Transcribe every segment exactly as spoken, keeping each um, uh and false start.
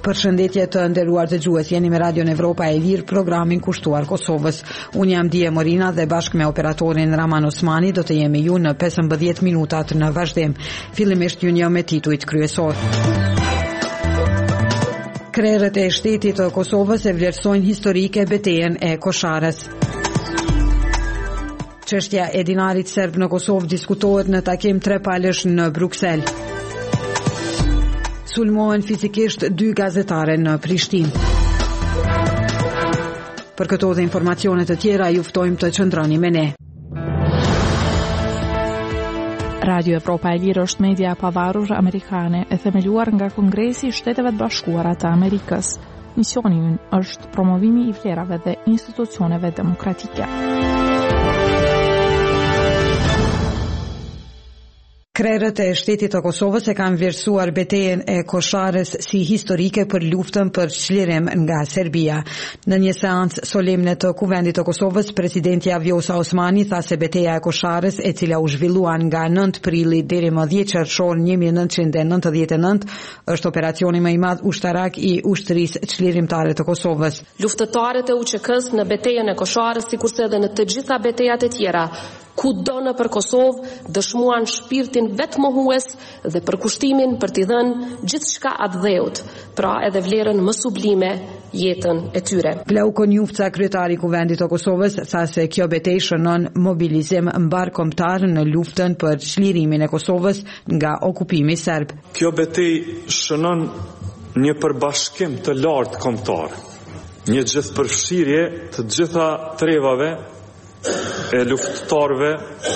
Përshëndetje të nderuar dëgjues, jeni me Radio Evropa e Lirë, programin kushtuar Kosovës. Unë jam Dije Morina dhe bashkë me operatorin Raman Osmani do të jemi ju në pesëmbëdhjetë minutat në vazhdim. Fillimisht ju një me titujt kryesor. Krerët e shtetit të Kosovës e vlerësojnë historike betejën e Kosharës. Çështja e dinarit serb në Kosovë diskutohet në takim trepalësh në Bruksel. Sulmohen fizikisht dy gazetare në Prishtinë. Për këto dhe informacione të tjera ju ftojmë të qëndroni me ne. Radio Evropa e Lirë është media pavarur amerikane e themeluar nga Kongresi i Shteteve të Bashkuara të Amerikës. Misioni i ynë është promovimi i vlerave dhe institucioneve demokratike. Krerët e shtetit të Kosovës e kanë vlerësuar betejën e Kosharës si historike për luftën për çlirim nga Serbia. Në një seancë solemne të Kuvendit të Kosovës, presidenti Vjosa Osmani tha se betejë e Kosharës, e cila u zhvillua nga nëntë prilli deri më dhjetë qershor një mijë e nëntëqind e nëntëdhjetë e nëntë, është operacioni më i madh ushtarak i ushtrisë çlirimtare të Kosovës. Luftëtarët e U Q K-s në betejën e Kosharës, sikurse edhe në të gjitha betejat e tjera, kudo në për Kosovë, dëshmuan shpirtin vetë mohues dhe përkushtimin për t'i dhënë gjithçka atë dheut, pra edhe vlerën më sublime, jetën e tyre. Glauko Njufca, kryetari i Kuvendit të Kosovës, tha se kjo betejë shënon mobilizim mbarkombëtar në luftën për çlirimin e Kosovës nga okupimi serb. Kjo betejë shënon një përbashkim të lartë kombëtar, një gjithëpërfshirje të gjitha trevave e luftëtarëve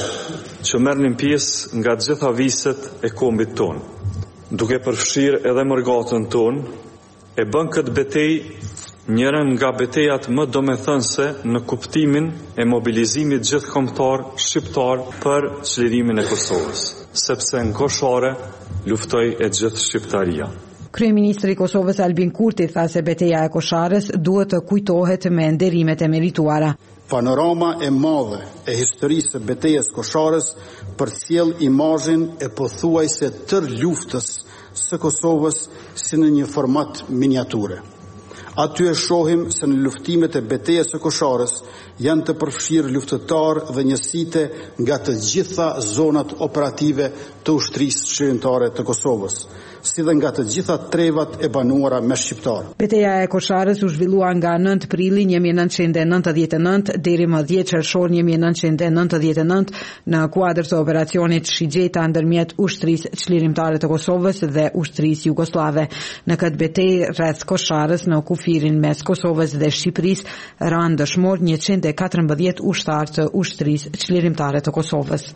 që merrnin pjesë nga gjitha viset e kombit tonë. Duke përfshirë edhe mërgatën tonë, e bën këtë betejë njërën nga betejat më domethënëse në kuptimin e mobilizimit gjithëkombëtar shqiptar për çlirimin e Kosovës, sepse në Koshare luftoi e gjithë shqiptaria. Kryeministri i Kosovës Albin Kurti tha se betejë e Kosharës duhet të kujtohet me nderimet e merituara. Panorama e madhe e historisë së betejës Kosharës përcjell imazhin e pothuajse tërë luftës së Kosovës si në një format miniature. Aty e shohim se në luftimet e betejës së Kosharës janë të përfshirë luftëtarë dhe njësite nga të gjitha zonat operative të ushtrisë çlirimtare të Kosovës, si dhe nga të gjitha trevat e banuara me shqiptarë. Betejë e Kosharës u zhvillua nga nëntë prilli një mijë e nëntëqind e nëntëdhjetë e nëntë deri më dhjetë qershor një mijë e nëntëqind e nëntëdhjetë e nëntë në kuadër të operacionit Shigjeta ndërmjet ushtrisë çlirimtare të Kosovës dhe ushtrisë jugoslave. Në këtë betejë rreth Kosharës në kufirin mes Kosovës dhe Shqipërisë ranë dëshmor njëqind e katërmbëdhjetë ushtarë të ushtrisë çlirimtare të Kosovës.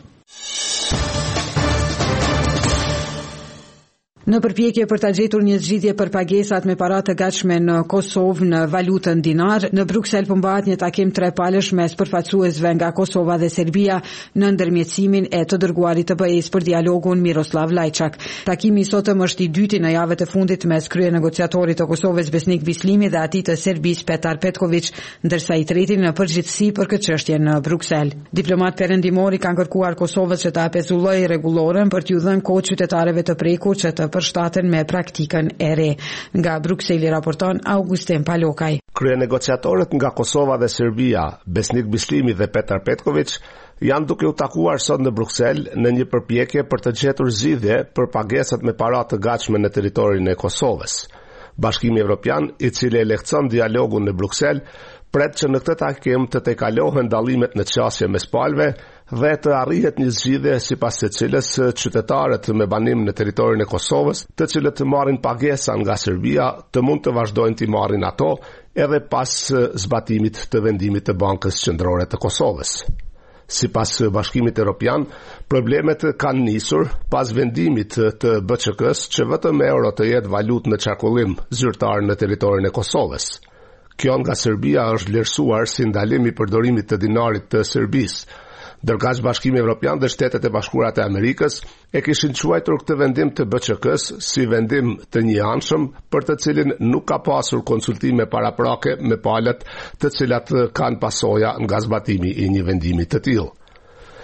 Në përpjekje për ta gjetur një zgjidhje për pagesat me para të gatshme në Kosovë në valutën dinar, në Bruksel përmbahet një takim trepalësh mes përfaqësuesve nga Kosova dhe Serbia në ndërmjetësimin e të dërguarit të B E S për dialogun Miroslav Lajçak. Takimi i sotëm është i dyti në javët e fundit mes kryenegociatorit të Kosovës Besnik Bislimi dhe atij të Serbisë Petar Petković, ndërsa i treti në përgjithësi për këtë çështje në Bruksel. Diplomat perëndimori kanë kërkuar Kosovës që ta pezullojë rregullorën për t'u dhënë kohë qytetarëve të prekur që të përshtaten me praktikën e re. Nga Brukseli raporton Augustin Palokaj. Kryenegociatorët nga Kosova dhe Serbia, Besnik Bislimi dhe Petar Petković, janë duke u takuar sot në Bruksel në një përpjekje për të gjetur zgjidhje për pagesat me para të gatshme në territorin e Kosovës. Bashkimi Evropian, i cili e lehtëson dialogun në Bruksel, pret që në këtë takim të tejkalohen dallimet në qasje mes palëve dhe të arrihet një zgjidhje sipas së cilës qytetarët me banim në territorin e Kosovës, të cilët të marrin pagesa nga Serbia, të mund të vazhdojnë të marrin ato edhe pas zbatimit të vendimit të Bankës Qendrore të Kosovës. Sipas Bashkimit Evropian, problemet kanë nisur pas vendimit të B Q K-s që vetëm euro të jetë valutë në qarkullim zyrtar në territorin e Kosovës. Kjo nga Serbia është vlerësuar si ndalim i përdorimit të dinarit të Serbisë. Ndërkaq Bashkimi Evropian dhe Shtetet e Bashkuara të Amerikës e kishin quajtur këtë vendim të B Q K-s si vendim të njëanshëm, për të cilin nuk ka pasur konsultime paraprake me palët të cilat kanë pasoja nga zbatimi i një vendimi të tillë.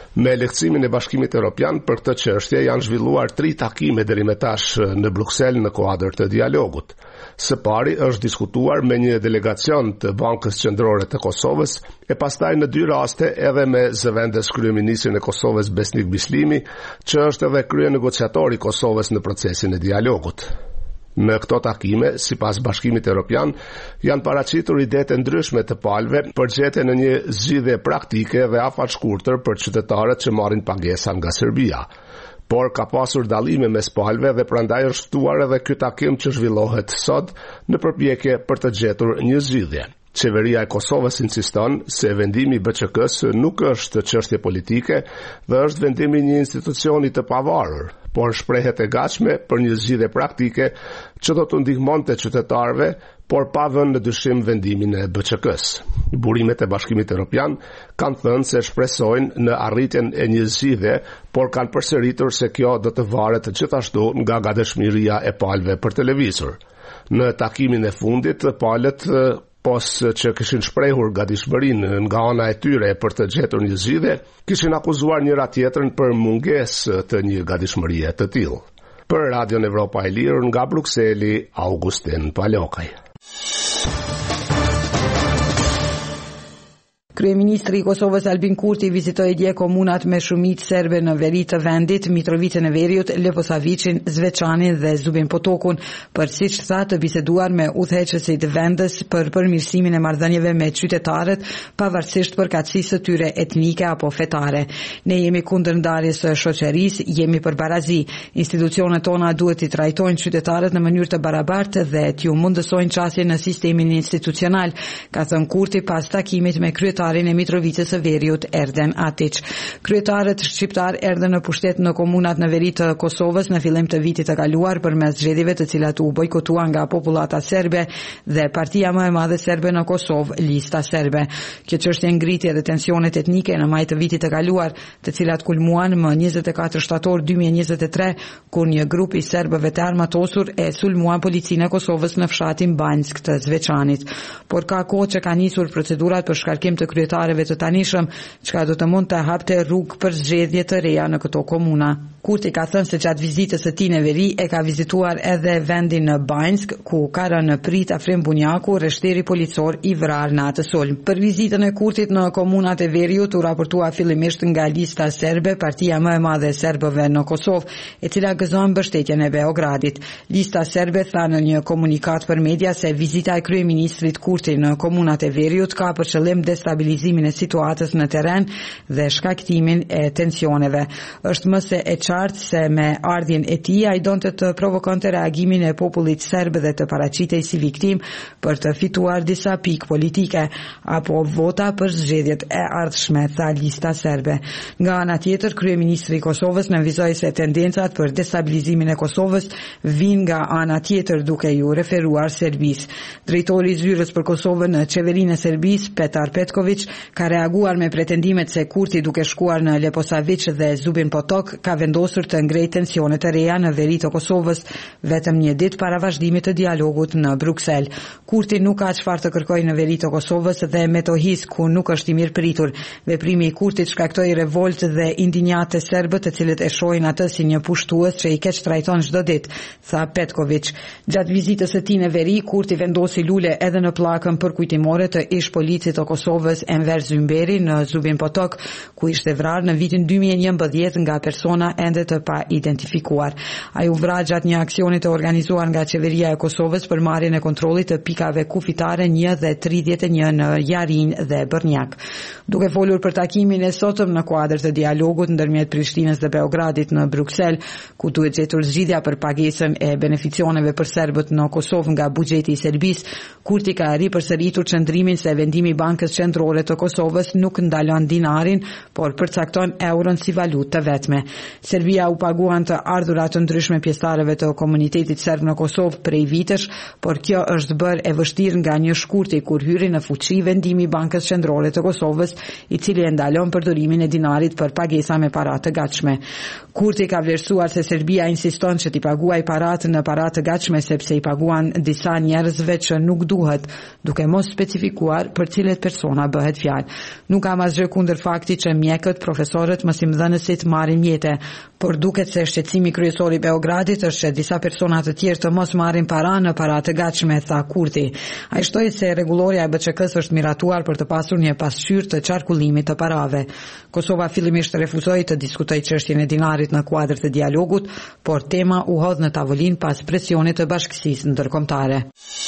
Me lehtësimin e Bashkimit Evropian për këtë çështje janë zhvilluar tri takime deri më tash në Bruksel në kuadër të dialogut. Së pari është diskutuar me një delegacion të Bankës Qendrore të Kosovës e pastaj në dy raste edhe me zëvendës kryeministrin e Kosovës Besnik Bislimi, që është edhe krye negociatori i Kosovës në procesin e dialogut. Në këto takime, sipas Bashkimit Evropian, janë paraqitur ide të ndryshme të palëve për gjetjen në një zgjidhje praktike dhe afatshkurtër për qytetarët që marrin pagesa nga Serbia. Por ka pasur dallime mes palëve dhe prandaj është ftuar edhe ky takim që zhvillohet sot në përpjekje për të gjetur një zgjidhje. Qeveria e Kosovës insiston se vendimi i B Q K-s nuk është çështje politike dhe është vendimi i një institucioni të pavarur, por shprehet e gatshme për një zgjidhje praktike që do të ndihmonte qytetarëve, por pa vënë në dyshim vendimin e B Q K-s. Burimet e Bashkimit Evropian kanë thënë se shpresojnë në arritjen e një zgjidhje, por kanë përsëritur se kjo do të varet gjithashtu nga gatishmëria e palëve për televizor. Në takimin e fundit, palët pos që kishin shprehur gatishmërinë nga ana e tyre për të gjetur një zgjidhje, kishin akuzuar njëra tjetrën për mungesë të një gatishmërie të tillë. Për Radion Evropa e Lirë nga Brukseli, Augustin Palokaj. Kryeministri i Kosovës Albin Kurti vizitoi dje komunat me shumicë serbe në veri të vendit, Mitrovicën e Veriut, Leposavicin, Zvečanin dhe Zubin Potokun, për siç tha të biseduar me udhëheqësit vendës për përmirësimin e marrëdhënieve me qytetarët, pavarësisht përkatësisë së tyre etnike apo fetare. Ne jemi kundër ndarjes së shoqërisë, jemi për barazi. Institucionet tona duhet i trajtojnë qytetarët në mënyrë të barabartë dhe t'ju mundësojnë qasje në sistemin institucional, ka thënë Kurti pas takimit me kryetarin e Mitrovicës së Veriut, Erden Atić. Kryetarët shqiptar erdhën në pushtet në komunat në veri të Kosovës në fillim të vitit të kaluar përmes zgjedhjeve të cilat u bojkotuan nga popullata serbe dhe partia më e madhe serbe në Kosovë, Lista Serbe. Kjo çështje ngritje dhe tensionet etnike në maj të vitit të kaluar, të cilat kulmuan më njëzet e katër shtator dy mijë e njëzet e tre, kur një grup i serbëve të armatosur e sulmuan policinë e Kosovës në fshatin Banjsk të Zvečanit. Por ka kohë që ka nisur procedurat për shkarkim të kryetarëve të tanishëm, çka do të mund të hapte rrugë për zgjedhje të reja në këto komuna. Kurti ka thënë se gjatë vizitës së tij në veri e ka vizituar edhe vendin në Banjsk, ku ka rënë në prit Afrim Bunjaku, rreshteri policor i vrarë në atë sulm. Për vizitën e Kurtit në komunat e Veriut u raportua fillimisht nga Lista Serbe, partia më e madhe e serbëve në Kosovë, e cila gëzon mbështetjen e Beogradit. Lista Serbe tha në një komunikat për media se vizita e kryeministrit Kurti në komunat e Veriut ka për qëllim destabilizimin e situatës në terren dhe shkaktimin e tensioneve. Është më se e qartë se me ardhjen e tij ai donte të provokonte reagimin e popullit serb dhe të paraqitej si viktim për të fituar disa pikë politike apo vota për zgjedhjet e ardhshme, tha Lista Serbe. Nga ana tjetër, kryeministri i Kosovës nënvizoi se tendencat për destabilizimin e Kosovës vijnë nga ana tjetër, duke ju referuar Serbisë. Drejtori i zyrës për Kosovën në qeverinë e Serbisë, Petar Petković, ka reaguar me pretendimet se Kurti duke shkuar në Leposavić dhe Zubin Potok ka vendosur të ngrejë tensionet e reja në veri të Kosovës vetëm një ditë para vazhdimit të dialogut në Bruksel. Kurti nuk ka çfarë të kërkojë në veri të Kosovës dhe Metohis, ku nuk është i mirëpritur. Veprimi i Kurtit shkaktoi revoltë dhe indinjat të serbët, të cilët e shohin atë si një pushtues që i keq trajton çdo ditë, tha Petković. Gjatë vizitës së tij në veri, Kurti vendosi lule edhe në pllakën përkujtimore të ish policit të Kosovës Enver Zymberi në Zubin Potok, ku ishte vrarë në vitin dy mijë e njëmbëdhjetë nga persona ende të pa identifikuar. Ai u vra gjatë një aksioni të organizuar nga qeveria e Kosovës për marrjen e kontrollit të pikave kufitare një dhe tridhjetë e një në Jarin dhe Bërnjak. Duke folur për takimin e sotëm në kuadër të dialogut ndërmjet Prishtinës dhe Beogradit në Bruksel, ku duhet gjetur zgjidhja për pagesën e beneficioneve për serbët në Kosovë nga buxheti i Serbisë, Kurti ka ripërsëritur qëndrimin se vendimi i Bankës Qendrore të Kosovës nuk ndalon dinarin, por përcakton euron si valutë të vetme. Serbia u paguan të ardhurat të ndryshme pjesëtarëve të komunitetit serb në Kosovë prej vitesh, por kjo është bërë e vështirë nga një shkurti kur hyri në fuqi vendimi i Bankës Qendrore të Kosovës, i cili e ndalon përdorimin e dinarit për pagesa me para të gatshme. Kurti ka vlerësuar se Serbia insiston që t'i paguaj paratë në para të gatshme sepse i paguan disa njerëzve që nuk duhet, duke mos specifikuar për cilet persona bëhet fjalë. Nuk kam asgjë kundër faktit që mjekët, profesorët, mësimdhënësit marrin mjete, por duket se shqetësimi kryesor i Beogradit është që disa persona të tjerë të mos marrin para në para të gatshme, tha Kurti. Ai shtoi se rregulloria e B Q K-s është miratuar për të pasur një pasqyrë të qarkullimit të parave. Kosova fillimisht refuzoi të diskutojë çështjen e dinarit në kuadër të dialogut, por tema u hodh në tavolinë pas presionit të bashkësisë ndërkombëtare.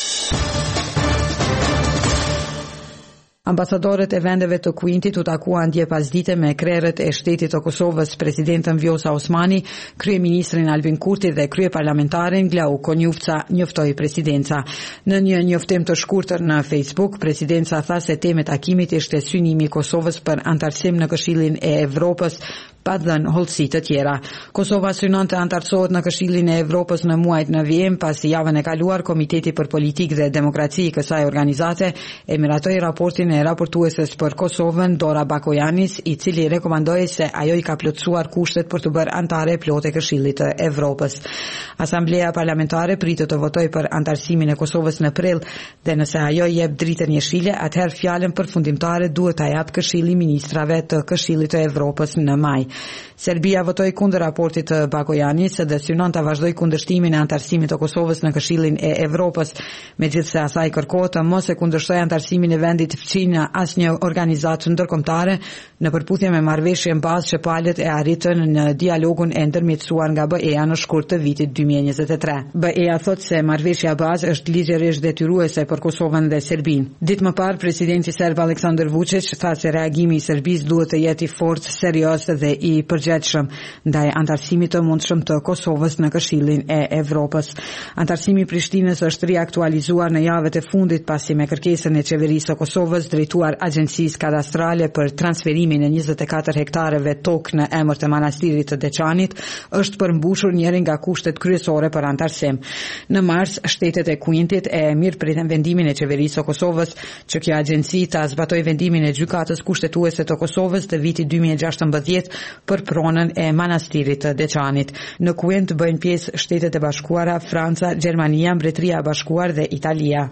Ambasadorët e vendeve të Kuintit u takuan dje pasdite me krerët e shtetit të Kosovës, presidentën Vjosa Osmani, kryeministrin Albin Kurti dhe kryeparlamentarin Glau Konjufca, njoftoi presidenca. Në një njoftim të shkurtër në Facebook, presidenca tha se tema e takimit ishte synimi i Kosovës për antarësim në Këshillin e Evropës, pa dhënë hollësi të tjera. Kosova synon të antarësohet në Këshillin e Evropës në muajt në vijim, pasi javën e kaluar Komiteti për Politikë dhe Demokraci i kësaj organizate e miratoi raportin e raportueses për Kosovën, Dora Bakojanis, i cili rekomandoi se ajo i ka plotësuar kushtet për të bërë antare plotë e Këshillit të Evropës. Asamblea parlamentare pritet të votojë për antarësimin e Kosovës në prill, dhe nëse ajo i jep dritën jeshile, atëherë fjalën përfundimtare duhet ta japë Këshilli i Ministrave të Këshillit të Evropës në maj. Serbia votoi kundër raportit të Bakojanis dhe synon të vazhdoj kundërshtimin e antarësimit të Kosovës në Këshillin e Evropës, megjithse asaj kërkohet të mos e kundërshtojë antarësimin e vendit fqi në asnjë organizatë ndërkombëtare në përputhje me marrëveshjen bazë që palët e arritën në dialogun e ndërmjetësuar nga B E-ja në shkurt të vitit dy mijë e njëzet e tre. B E-ja thotë se marrëveshja bazë është ligjërisht detyruese për Kosovën dhe Serbinë. Ditë më parë, presidenti serb Aleksandar Vučić tha se reagimi i Serbisë duhet të jetë i fortë, serioz dhe i përgjithshëm ndaj antarësimit të mundshëm të Kosovës në Këshillin e Evropës. Antarësimi i Prishtinës është riaktualizuar në javët e fundit pasi me kërkesën e qeverisë së Kosovës drejtuar Agjencisë Kadastrale për transferimin e njëzet e katër hektareve tokë në emër të manastirit të Deçanit është përmbushur njëri nga kushtet kryesore për antarësim. Në mars, shtetet e Kuintit e mirëpritën vendimin e qeverisë së Kosovës që kjo agjenci ta zbatoj vendimin e gjykatës kushtetuese të Kosovës të vitit dy mijë e gjashtëmbëdhjetë për pronën e manastirit të Deçanit. Në Kuint bëjnë pjesë Shtetet e Bashkuara, Franca, Gjermania, Mbretëria e Bashkuar dhe Italia.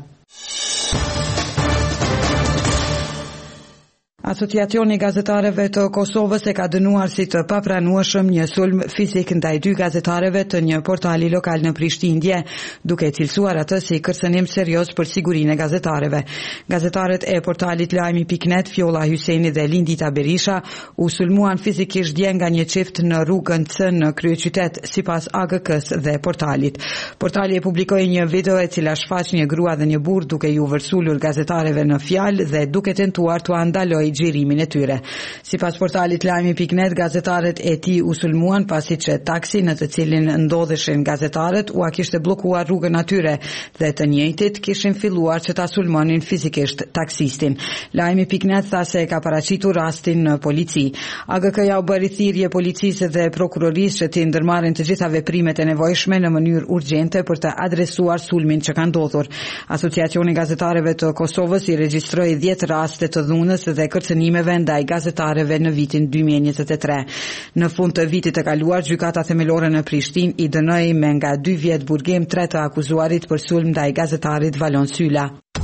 Asociacioni i gazetarëve të Kosovës e ka dënuar si të papranueshëm një sulm fizik ndaj dy gazetarëve të një portali lokal në Prishtinë, duke cilësuar atë si kërcënim serioz për sigurinë e gazetarëve. Gazetarët e portalit lajmi pikë net, Fjolla Hyseni dhe Lindita Berisha, u sulmuan fizikisht dje nga një çift në rrugën C në kryeqytet, sipas A G K-s dhe portalit. Portali e publikoi një video e cila shfaq një grua dhe një burr duke ju vërsulur gazetarëve në fjalë dhe duke tentuar t'u andalojë gjirimin e tyre. Sipas portalit lajmi pikë net, gazetarët e tij u sulmuan pasi që taksi në të cilin ndodheshin gazetarët u a kishte bllokuar rrugën atyre dhe të njëjtit kishin filluar që ta sulmonin fizikisht taksistin. Lajmi pikë net tha se ka paraqitur rastin në polici. A G K-ja u bëri thirrje policisë dhe prokurorisë që të ndërmarrin të gjitha veprimet e nevojshme në mënyrë urgjente për të adresuar sulmin që ka ndodhur. Asociacioni i gazetarëve të Kosovës i regjistroi dhjetë raste të dhunës dhe kërcënimeve ndaj gazetarëve në vitin dy mijë e njëzet e tre. Në fund të vitit të kaluar, gjykata themelore në Prishtinë i dënoi me nga dy vjet burgim tre të akuzuarit për sulm ndaj gazetarit Valon Syla.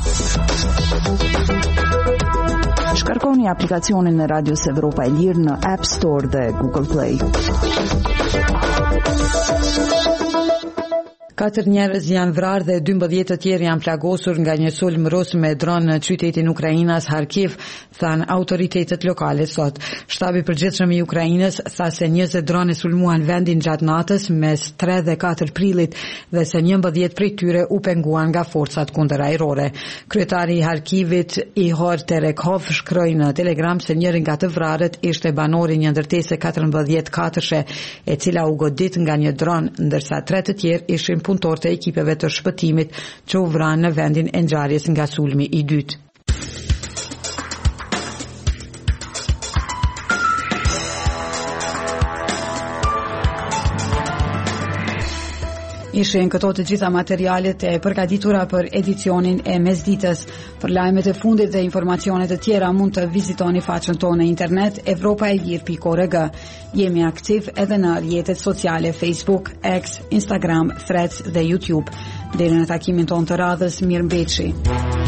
Shkarkoni aplikacionin e Radios Evropa e Lirë në App Store dhe Google Play. Katër njerëz janë vrarë dhe dymbëdhjetë të tjerë janë plagosur nga një sulm rus me dron në qytetin Ukrainas Kharkiv, than autoritetet lokale sot. Shtabi i përgjithshëm i Ukrainës tha se njëzet drone sulmuan vendin gjatë natës mes tre dhe katër prillit dhe se njëmbëdhjetë prej tyre u penguan nga forcat kundërajrore. Kryetari i Kharkivit, Ihor Terekhov, shkroi në Telegram se njëri nga të vrarët ishte banori një ndërtese katërmbëdhjetë katërshe, e cila u godit nga një dron, ndërsa tre të tjerë ishin punëtor të ekipeve të shpëtimit që u vranë në vendin e ngjarjes nga sulmi i dytë. Ishin këto të gjitha materialet e përgatitura për edicionin e mesditës. Për lajmet e fundit dhe informacionet e tjera mund të vizitoni faqen tonë në internet evropaelir pikë org. Jemi aktiv edhe në rrjetet sociale Facebook, X, Instagram, Threads dhe YouTube. Deri në takimin tonë të radhës, mirëmbëjtje.